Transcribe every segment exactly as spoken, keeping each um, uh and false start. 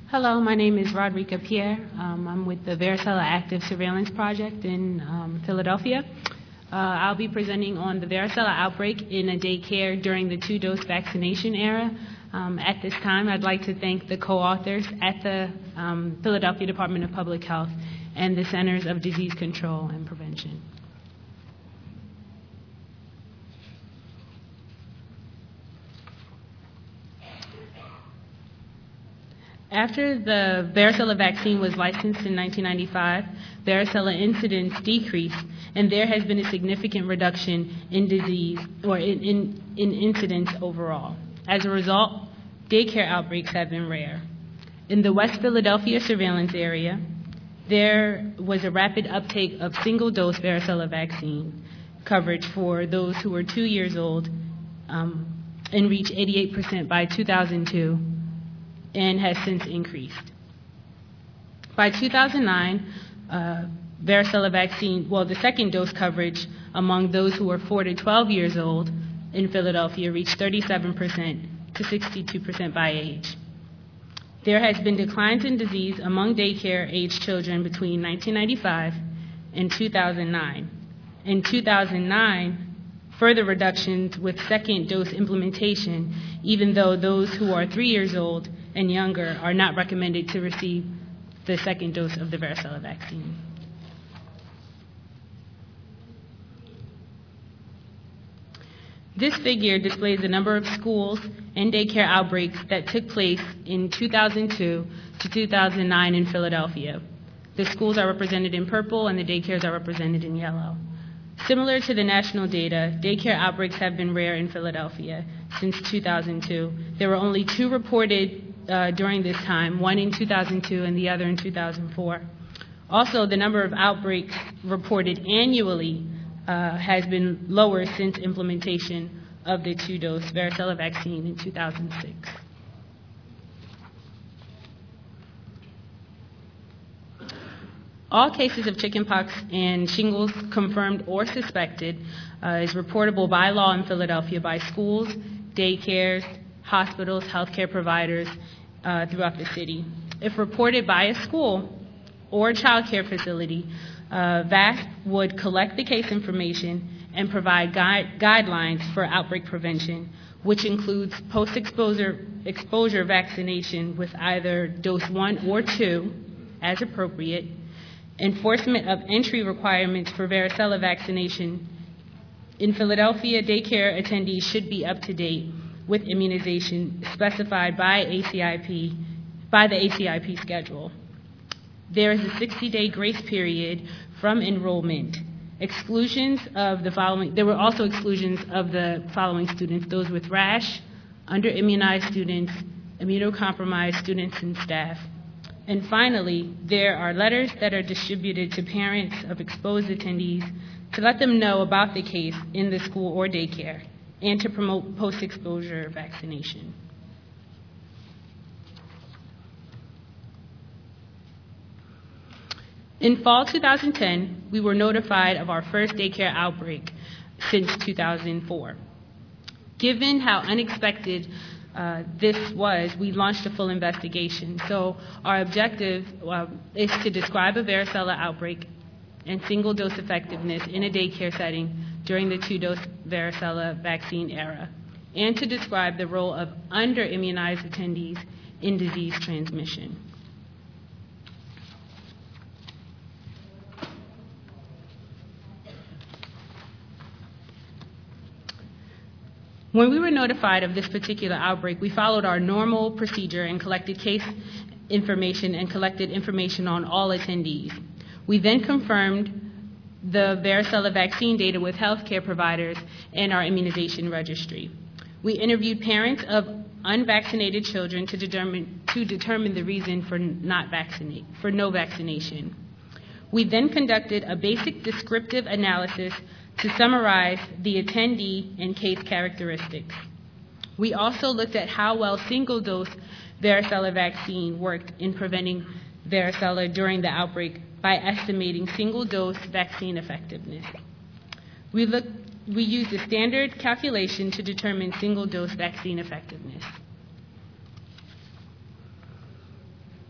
Hello, my name is Rodrika Pierre. Um, I'm with the Varicella Active Surveillance Project in um, Philadelphia. Uh, I'll be presenting on the varicella outbreak in a daycare during the two-dose vaccination era. Um, at this time, I'd like to thank the co-authors at the um, Philadelphia Department of Public Health and the Centers of Disease Control and Prevention. After the varicella vaccine was licensed in nineteen ninety-five, varicella incidence decreased, and there has been a significant reduction in disease or in, in, in incidence overall. As a result, daycare outbreaks have been rare. In the West Philadelphia surveillance area, there was a rapid uptake of single-dose varicella vaccine coverage for those who were two years old um, and reached eighty-eight percent by two thousand two. And has since increased. By two thousand nine, uh, varicella vaccine, well, the second dose coverage among those who were four to twelve years old in Philadelphia reached thirty-seven percent to sixty-two percent by age. There has been declines in disease among daycare-age children between nineteen ninety-five and two thousand nine. In two thousand nine, further reductions with second dose implementation, even though those who are three years old and younger are not recommended to receive the second dose of the varicella vaccine. This figure displays the number of schools and daycare outbreaks that took place in two thousand two to two thousand nine in Philadelphia. The schools are represented in purple and the daycares are represented in yellow. Similar to the national data, daycare outbreaks have been rare in Philadelphia since two thousand two. There were only two reported uh, during this time, one in two thousand two and the other in two thousand four. Also, the number of outbreaks reported annually uh, has been lower since implementation of the two-dose varicella vaccine in two thousand six. All cases of chickenpox and shingles confirmed or suspected uh, is reportable by law in Philadelphia by schools, daycares, hospitals, healthcare providers uh, throughout the city. If reported by a school or child care facility, uh, V A S P would collect the case information and provide guide, guidelines for outbreak prevention, which includes post-exposure exposure vaccination with either dose one or two as appropriate, enforcement of entry requirements for varicella vaccination. In Philadelphia, daycare attendees should be up to date with immunization specified by A C I P, by the A C I P schedule. There is a sixty-day grace period from enrollment. Exclusions of the following, there were also exclusions of the following students: those with rash, under-immunized students, immunocompromised students and staff. And finally, there are letters that are distributed to parents of exposed attendees to let them know about the case in the school or daycare and to promote post-exposure vaccination. In fall two thousand ten, we were notified of our first daycare outbreak since two thousand four. Given how unexpected Uh, this was, we launched a full investigation. So our objective uh, is to describe a varicella outbreak and single-dose effectiveness in a daycare setting during the two-dose varicella vaccine era, and to describe the role of under-immunized attendees in disease transmission. When we were notified of this particular outbreak, we followed our normal procedure and collected case information and collected information on all attendees. We then confirmed the varicella vaccine data with healthcare providers and our immunization registry. We interviewed parents of unvaccinated children to determine, to determine the reason for not vaccinate, for no vaccination. We then conducted a basic descriptive analysis to summarize the attendee and case characteristics. We also looked at how well single-dose varicella vaccine worked in preventing varicella during the outbreak by estimating single-dose vaccine effectiveness. We, looked, we used a standard calculation to determine single-dose vaccine effectiveness.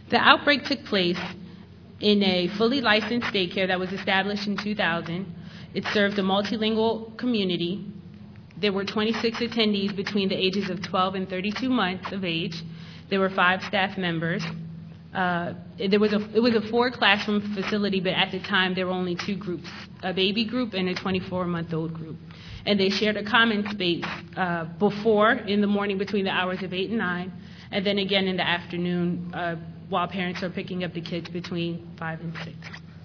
The outbreak took place in a fully licensed daycare that was established in two thousand. It served a multilingual community. There were twenty-six attendees between the ages of twelve and thirty-two months of age. There were five staff members. Uh, there was a, it was a four-classroom facility, but at the time there were only two groups, a baby group and a twenty-four-month-old group. And they shared a common space uh, before, in the morning between the hours of eight and nine, and then again in the afternoon uh, while parents are picking up the kids between five and six.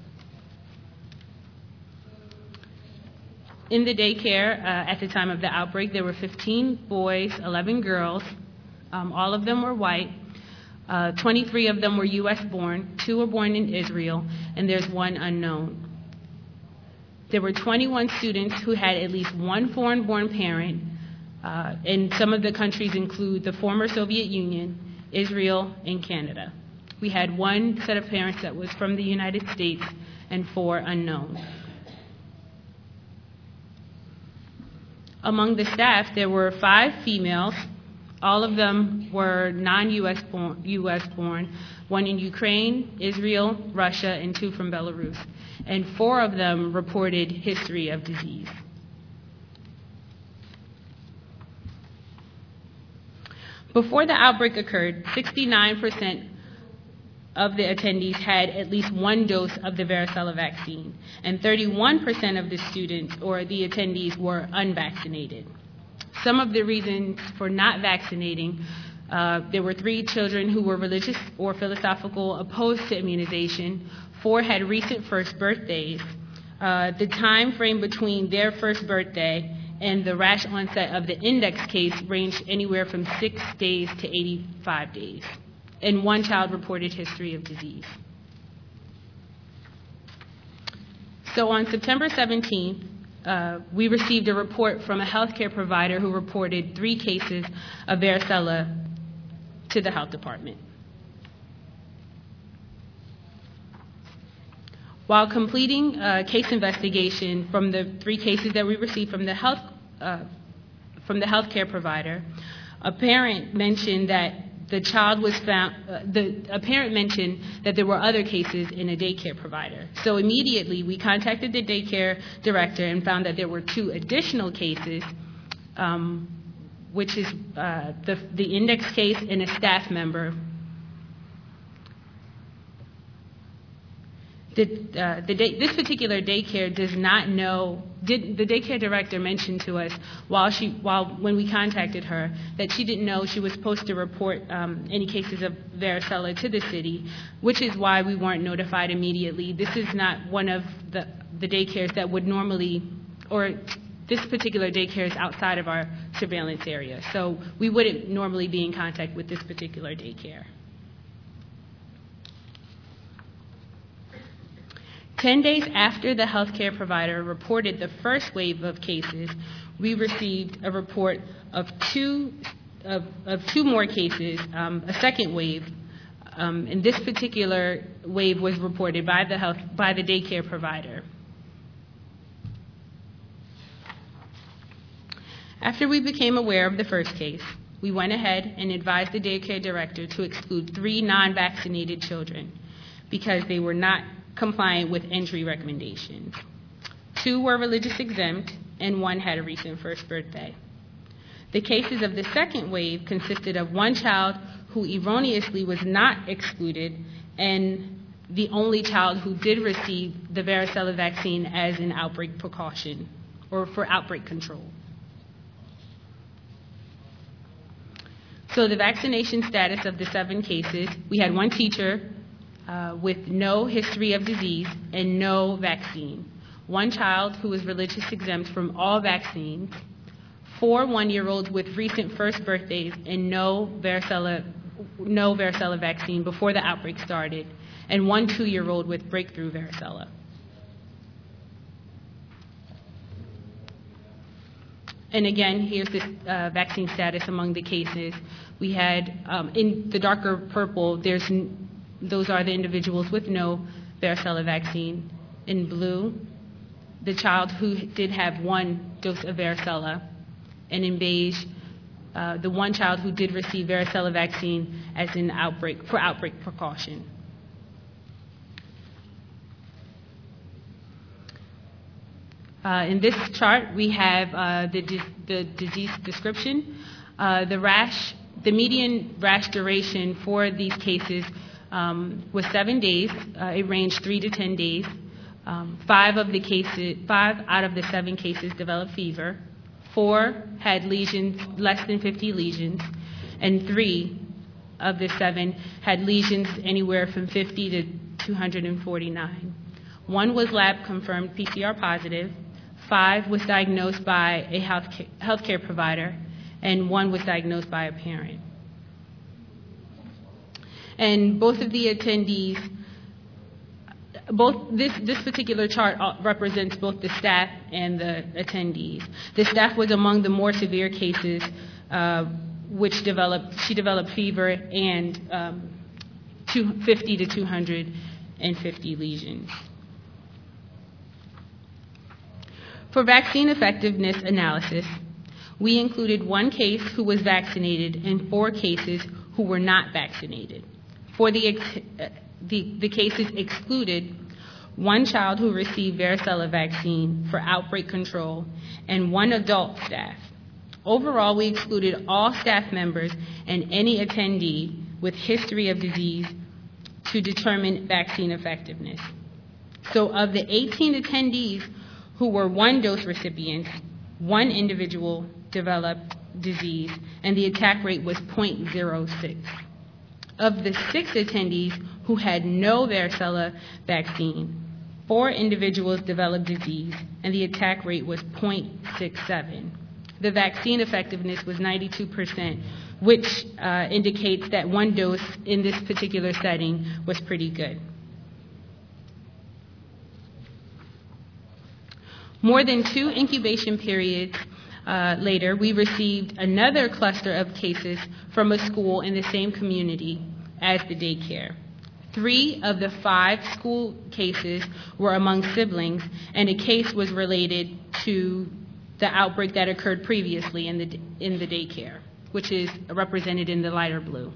In the daycare, uh, at the time of the outbreak, there were fifteen boys, eleven girls. Um, all of them were white. Uh, twenty-three of them were U S born, two were born in Israel, and there's one unknown. There were twenty-one students who had at least one foreign-born parent, uh, and some of the countries include the former Soviet Union, Israel, and Canada. We had one set of parents that was from the United States and four unknown. Among the staff, there were five females. All of them were non-U S born, U S born, one in Ukraine, Israel, Russia, and two from Belarus. And four of them reported history of disease. Before the outbreak occurred, sixty-nine percent of the attendees had at least one dose of the varicella vaccine, and thirty-one percent of the students or the attendees were unvaccinated. Some of the reasons for not vaccinating, uh, there were three children who were religious or philosophical opposed to immunization. Four had recent first birthdays. Uh, the time frame between their first birthday and the rash onset of the index case ranged anywhere from six days to eighty-five days. And one child reported history of disease. So on September seventeenth, uh, we received a report from a healthcare provider who reported three cases of varicella to the health department. While completing a case investigation from the three cases that we received from the health uh, from the healthcare provider, a parent mentioned that the child was found, uh, the, a parent mentioned that there were other cases in a daycare provider. So immediately we contacted the daycare director and found that there were two additional cases, um, which is uh, the, the index case and a staff member. The, uh, the day, this particular daycare does not know, did, the daycare director mentioned to us while she, while, when we contacted her that she didn't know she was supposed to report um, any cases of varicella to the city, which is why we weren't notified immediately. This is not one of the, the daycares that would normally, or this particular daycare is outside of our surveillance area, so we wouldn't normally be in contact with this particular daycare. Ten days after the healthcare provider reported the first wave of cases, we received a report of two, of, of two more cases, um, a second wave. Um, and this particular wave was reported by the, health, by the daycare provider. After we became aware of the first case, we went ahead and advised the daycare director to exclude three non-vaccinated children because they were not compliant with entry recommendations. Two were religious exempt, and one had a recent first birthday. The cases of the second wave consisted of one child who erroneously was not excluded, and the only child who did receive the varicella vaccine as an outbreak precaution, or for outbreak control. So the vaccination status of the seven cases, we had one teacher Uh, with no history of disease and no vaccine. One child who was religious exempt from all vaccines, four one-year-olds with recent first birthdays and no varicella, no varicella vaccine before the outbreak started, and one two-year-old with breakthrough varicella. And again, here's the uh, vaccine status among the cases. We had, um, in the darker purple, there's n those are the individuals with no varicella vaccine. In blue, the child who did have one dose of varicella. And in beige, uh, the one child who did receive varicella vaccine as an outbreak for outbreak precaution. Uh, in this chart, we have uh, the, di the disease description. Uh, the rash, the median rash duration for these cases um, was seven days. Uh, it ranged three to ten days. Um, five of the cases, five out of the seven cases developed fever. Four had lesions, less than fifty lesions, and three of the seven had lesions anywhere from fifty to two hundred forty-nine. One was lab confirmed P C R positive. Five was diagnosed by a health healthcare provider, and one was diagnosed by a parent. And both of the attendees, both this, this particular chart represents both the staff and the attendees. The staff was among the more severe cases, uh, which developed, she developed fever and um, fifty to two hundred fifty lesions. For vaccine effectiveness analysis, we included one case who was vaccinated and four cases who were not vaccinated. For the, uh, the, the cases excluded, one child who received varicella vaccine for outbreak control and one adult staff. Overall, we excluded all staff members and any attendee with history of disease to determine vaccine effectiveness. So of the eighteen attendees who were one-dose recipients, one individual developed disease, and the attack rate was zero point zero six. Of the six attendees who had no varicella vaccine, four individuals developed disease, and the attack rate was zero point six seven. The vaccine effectiveness was ninety-two percent, which uh, indicates that one dose in this particular setting was pretty good. More than two incubation periods uh, later, we received another cluster of cases from a school in the same community as the daycare. Three of the five school cases were among siblings, and a case was related to the outbreak that occurred previously in the, in the daycare, which is represented in the lighter blue.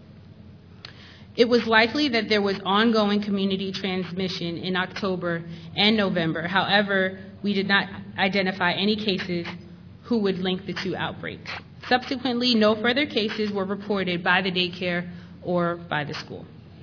It was likely that there was ongoing community transmission in October and November. However, we did not identify any cases who would link the two outbreaks. Subsequently, no further cases were reported by the daycare or by the school.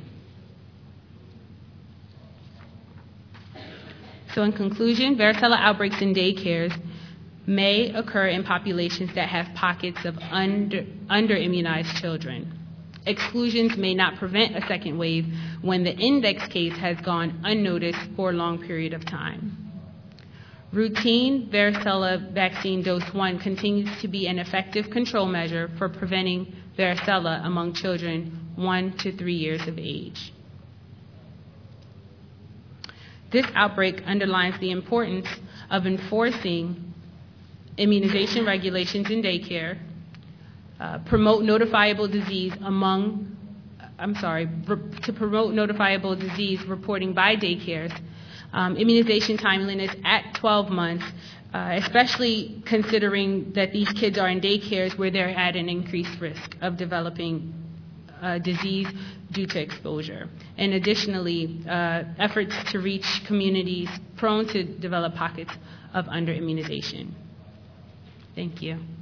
So in conclusion, varicella outbreaks in daycares may occur in populations that have pockets of under, under-immunized children. Exclusions may not prevent a second wave when the index case has gone unnoticed for a long period of time. Routine varicella vaccine dose one continues to be an effective control measure for preventing varicella among children one to three years of age. This outbreak underlines the importance of enforcing immunization regulations in daycare, uh, promote notifiable disease among, I'm sorry, to promote notifiable disease reporting by daycares, um, immunization timeliness at twelve months, uh, especially considering that these kids are in daycares where they're at an increased risk of developing uh, disease due to exposure. And additionally, uh, efforts to reach communities prone to develop pockets of under-immunization. Thank you.